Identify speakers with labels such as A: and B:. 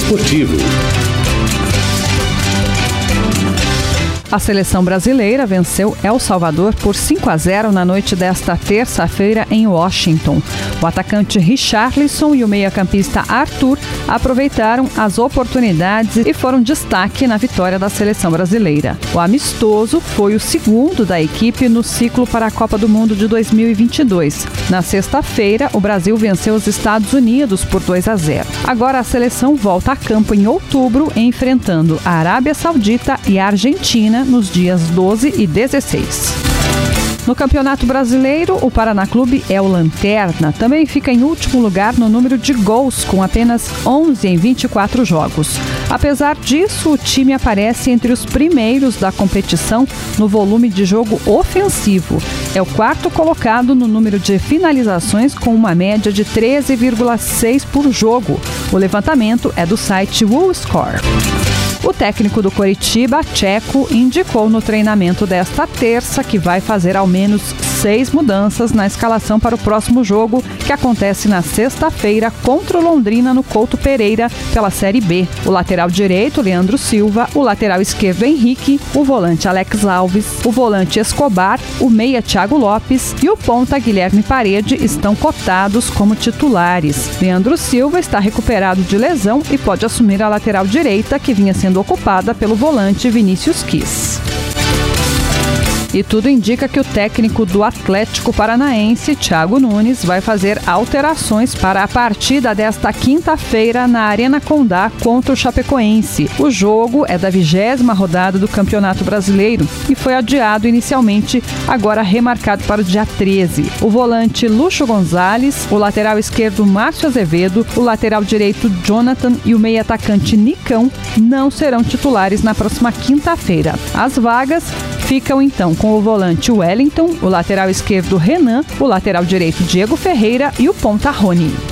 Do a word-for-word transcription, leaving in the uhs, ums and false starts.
A: esportivo.
B: A seleção brasileira venceu El Salvador por cinco a zero na noite desta terça-feira em Washington. O atacante Richarlison e o meia-campista Arthur aproveitaram as oportunidades e foram destaque na vitória da seleção brasileira. O amistoso foi o segundo da equipe no ciclo para a Copa do Mundo de dois mil e vinte e dois. Na sexta-feira, o Brasil venceu os Estados Unidos por dois a zero. Agora a seleção volta a campo em outubro, enfrentando a Arábia Saudita e a Argentina nos dias doze e dezesseis. No Campeonato Brasileiro, o Paraná Clube é o lanterna. Também fica em último lugar no número de gols, com apenas onze em vinte e quatro jogos. Apesar disso, o time aparece entre os primeiros da competição no volume de jogo ofensivo. É o quarto colocado no número de finalizações, com uma média de treze vírgula seis por jogo. O levantamento é do site WhoScore. O técnico do Coritiba, Tcheco, indicou no treinamento desta terça que vai fazer ao menos seis mudanças na escalação para o próximo jogo, que acontece na sexta-feira contra o Londrina no Couto Pereira pela Série B. O lateral direito, Leandro Silva, o lateral esquerdo, Henrique, o volante Alex Alves, o volante Escobar, o meia Thiago Lopes e o ponta Guilherme Parede estão cotados como titulares. Leandro Silva está recuperado de lesão e pode assumir a lateral direita, que vinha sendo ocupada pelo volante Vinícius Quis. E tudo indica que o técnico do Atlético Paranaense, Thiago Nunes, vai fazer alterações para a partida desta quinta-feira na Arena Condá contra o Chapecoense. O jogo é da vigésima rodada do Campeonato Brasileiro e foi adiado inicialmente, agora remarcado para o dia treze. O volante Lúcio Gonzalez, o lateral esquerdo Márcio Azevedo, o lateral direito Jonathan e o meio-atacante Nicão não serão titulares na próxima quinta-feira. As vagas ficam então com o volante Wellington, o lateral esquerdo Renan, o lateral direito Diego Ferreira e o ponta Rony.